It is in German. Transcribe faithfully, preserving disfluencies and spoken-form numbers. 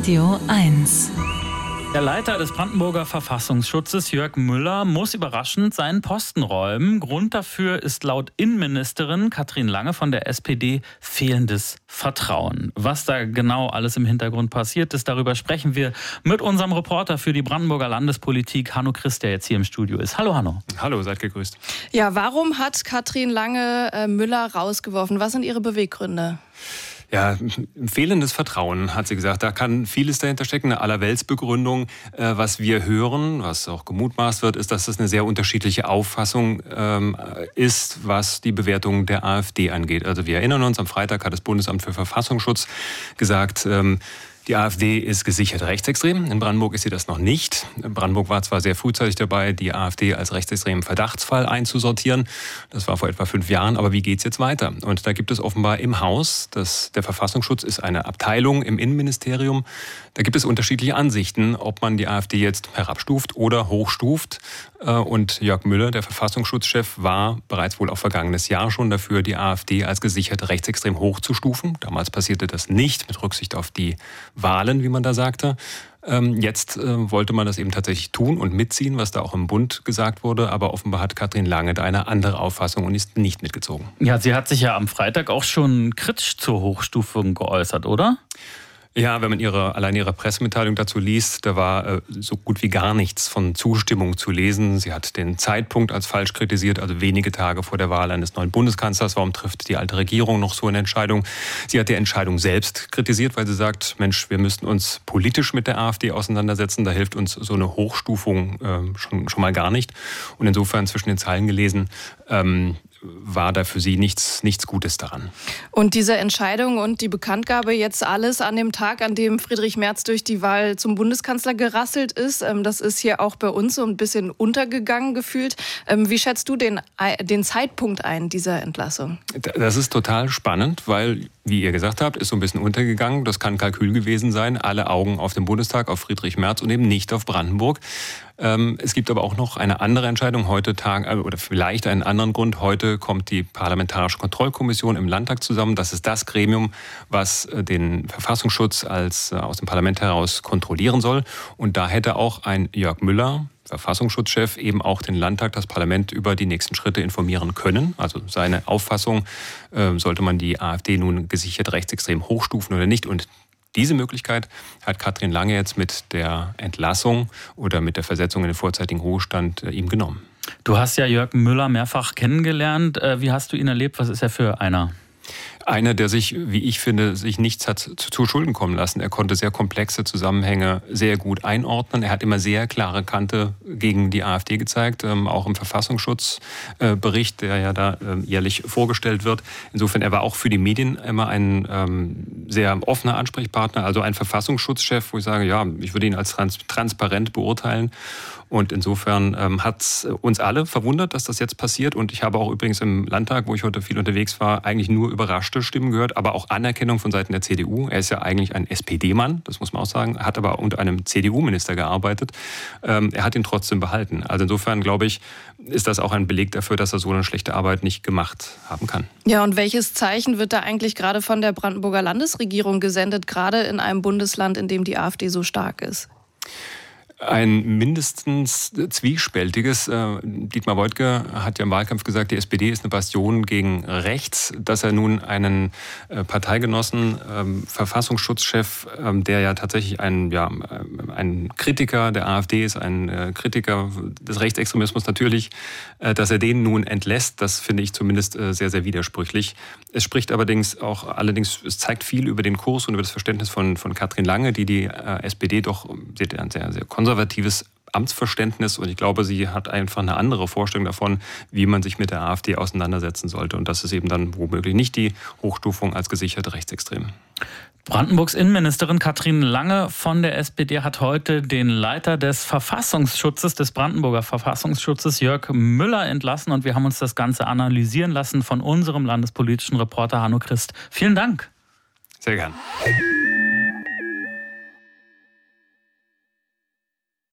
Radio eins. Der Leiter des Brandenburger Verfassungsschutzes, Jörg Müller, muss überraschend seinen Posten räumen. Grund dafür ist laut Innenministerin Katrin Lange von der S P D fehlendes Vertrauen. Was da genau alles im Hintergrund passiert ist, darüber sprechen wir mit unserem Reporter für die Brandenburger Landespolitik, Hanno Christ, der jetzt hier im Studio ist. Hallo Hanno. Hallo, seid gegrüßt. Ja, warum hat Katrin Lange äh, Müller rausgeworfen? Was sind ihre Beweggründe? Ja, fehlendes Vertrauen, hat sie gesagt. Da kann vieles dahinter stecken, eine Allerweltsbegründung. Äh, was wir hören, was auch gemutmaßt wird, ist, dass das eine sehr unterschiedliche Auffassung ähm, ist, was die Bewertung der AfD angeht. Also wir erinnern uns, am Freitag hat das Bundesamt für Verfassungsschutz gesagt, ähm, die AfD ist gesichert rechtsextrem. In Brandenburg ist sie das noch nicht. Brandenburg war zwar sehr frühzeitig dabei, die AfD als rechtsextremen Verdachtsfall einzusortieren. Das war vor etwa fünf Jahren. Aber wie geht's jetzt weiter? Und da gibt es offenbar im Haus, das, der Verfassungsschutz ist eine Abteilung im Innenministerium, da gibt es unterschiedliche Ansichten, ob man die AfD jetzt herabstuft oder hochstuft. Und Jörg Müller, der Verfassungsschutzchef, war bereits wohl auch vergangenes Jahr schon dafür, die AfD als gesichert rechtsextrem hochzustufen. Damals passierte das nicht mit Rücksicht auf die Wahlen, wie man da sagte. Jetzt wollte man das eben tatsächlich tun und mitziehen, was da auch im Bund gesagt wurde. Aber offenbar hat Katrin Lange da eine andere Auffassung und ist nicht mitgezogen. Ja, sie hat sich ja am Freitag auch schon kritisch zur Hochstufung geäußert, oder? Ja, wenn man ihre, allein ihre Pressemitteilung dazu liest, da war äh, so gut wie gar nichts von Zustimmung zu lesen. Sie hat den Zeitpunkt als falsch kritisiert, also wenige Tage vor der Wahl eines neuen Bundeskanzlers. Warum trifft die alte Regierung noch so eine Entscheidung? Sie hat die Entscheidung selbst kritisiert, weil sie sagt, Mensch, wir müssten uns politisch mit der AfD auseinandersetzen. Da hilft uns so eine Hochstufung äh, schon, schon mal gar nicht. Und insofern zwischen den Zeilen gelesen, ähm, war da für sie nichts, nichts Gutes daran. Und diese Entscheidung und die Bekanntgabe jetzt alles an dem Tag, an dem Friedrich Merz durch die Wahl zum Bundeskanzler gerasselt ist, das ist hier auch bei uns so ein bisschen untergegangen gefühlt. Wie schätzt du den, den Zeitpunkt ein dieser Entlassung? Das ist total spannend, weil, wie ihr gesagt habt, ist so ein bisschen untergegangen. Das kann Kalkül gewesen sein. Alle Augen auf den Bundestag, auf Friedrich Merz und eben nicht auf Brandenburg. Es gibt aber auch noch eine andere Entscheidung heute Tag, oder vielleicht einen anderen Grund. Heute kommt die Parlamentarische Kontrollkommission im Landtag zusammen. Das ist das Gremium, was den Verfassungsschutz als aus dem Parlament heraus kontrollieren soll. Und da hätte auch ein Jörg Müller, Verfassungsschutzchef, eben auch den Landtag, das Parlament über die nächsten Schritte informieren können. Also seine Auffassung, äh, sollte man die AfD nun gesichert rechtsextrem hochstufen oder nicht. Und diese Möglichkeit hat Katrin Lange jetzt mit der Entlassung oder mit der Versetzung in den vorzeitigen Ruhestand äh, ihm genommen. Du hast ja Jörg Müller mehrfach kennengelernt. Wie hast du ihn erlebt? Was ist er für einer? Einer, der sich, wie ich finde, sich nichts hat zu, zu Schulden kommen lassen. Er konnte sehr komplexe Zusammenhänge sehr gut einordnen. Er hat immer sehr klare Kante gegen die AfD gezeigt, ähm, auch im Verfassungsschutzbericht, äh, der ja da äh, jährlich vorgestellt wird. Insofern, er war auch für die Medien immer ein ähm, sehr offener Ansprechpartner, also ein Verfassungsschutzchef, wo ich sage, ja, ich würde ihn als trans- transparent beurteilen. Und insofern ähm, hat es uns alle verwundert, dass das jetzt passiert. Und ich habe auch übrigens im Landtag, wo ich heute viel unterwegs war, eigentlich nur überraschte Stimmen gehört, aber auch Anerkennung von Seiten der C D U. Er ist ja eigentlich ein S P D-Mann, das muss man auch sagen, hat aber unter einem C D U-Minister gearbeitet. Ähm, er hat ihn trotzdem behalten. Also insofern, glaube ich, ist das auch ein Beleg dafür, dass er so eine schlechte Arbeit nicht gemacht haben kann. Ja, und welches Zeichen wird da eigentlich gerade von der Brandenburger Landesregierung gesendet, gerade in einem Bundesland, in dem die AfD so stark ist? Ein mindestens zwiespältiges. Dietmar Woidke hat ja im Wahlkampf gesagt, die S P D ist eine Bastion gegen rechts. Dass er nun einen Parteigenossen, Verfassungsschutzchef, der ja tatsächlich ein, ja, ein Kritiker der AfD ist, ein Kritiker des Rechtsextremismus natürlich, dass er den nun entlässt, das finde ich zumindest sehr, sehr widersprüchlich. Es spricht allerdings auch, allerdings, es zeigt viel über den Kurs und über das Verständnis von, von Katrin Lange, die die S P D doch sehr, sehr, sehr konservatives Amtsverständnis, und ich glaube, sie hat einfach eine andere Vorstellung davon, wie man sich mit der AfD auseinandersetzen sollte. Und das ist eben dann womöglich nicht die Hochstufung als gesicherte Rechtsextrem. Brandenburgs Innenministerin Katrin Lange von der S P D hat heute den Leiter des Verfassungsschutzes, des Brandenburger Verfassungsschutzes, Jörg Müller, entlassen. Und wir haben uns das Ganze analysieren lassen von unserem landespolitischen Reporter Hanno Christ. Vielen Dank. Sehr gern.